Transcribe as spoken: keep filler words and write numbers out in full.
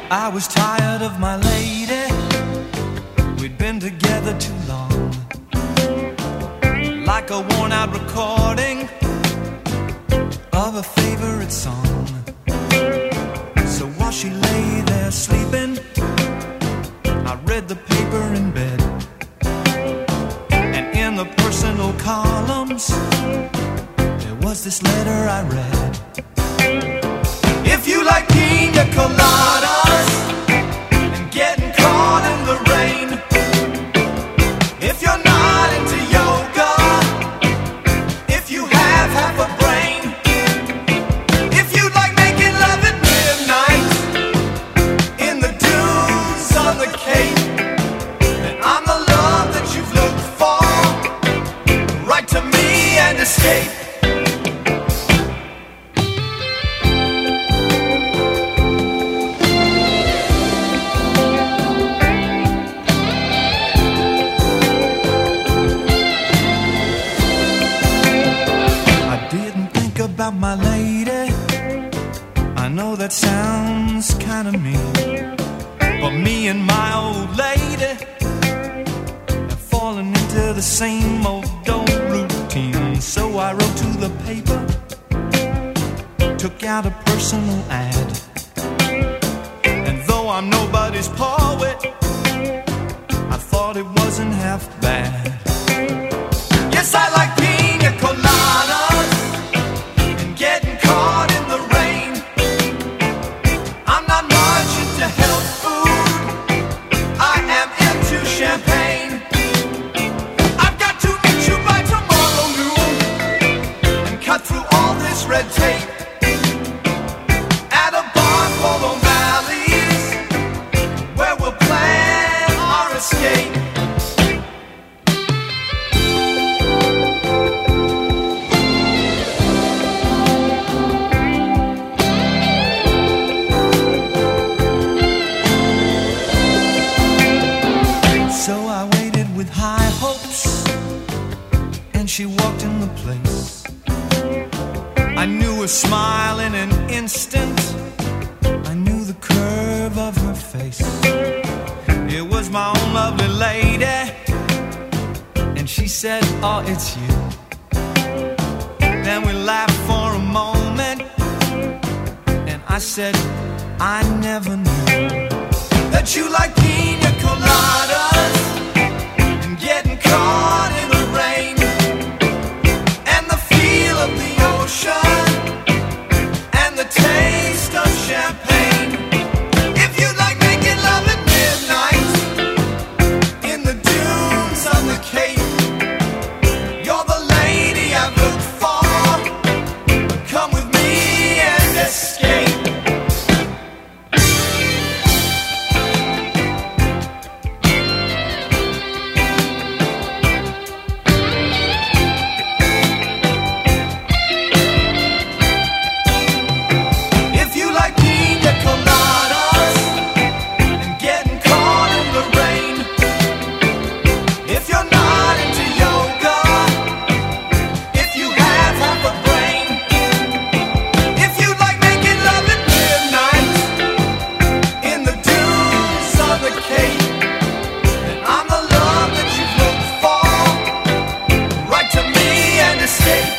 I was tired of my lady. We'd been together too long, like a worn-out recording of a favorite song. So while she lay there sleeping, I read the paper in bed, and in the personal columns there was this letter I read. If you like pina coladas and getting caught in the rain, if you're not into yoga, if you have half a brain, if you like making love at midnight in the dunes on the Cape, then I'm the love that you've looked for. Write to me and escape. About my lady, I know that sounds kinda mean, but me and my old lady have fallen into the same old old routine. So I wrote to the paper, took out a personal ad, and though I'm nobody's poet, I thought it wasn't half bad. Yes, I like pina coladas, getting caught in the rain. I'm not much into health food, I am into champagne. I've got to meet you by tomorrow noon and cut through all this red tape at a bar called O'Malley's, where we'll plan our escape. High hopes, and she walked in the place. I knew her smile in an instant, I knew the curve of her face. It was my own lovely lady, and she said, oh, it's you. Then we laughed for a moment, and I said, I never knew that you like pina coladas, getting caught in the rain, and the feel of the ocean, and the taste of champagne. If you like making love at midnight in the dunes on the Cape, you're the lady I've looked for. Come with me and escape. Then I'm the love that you've looked for. Write to me and escape.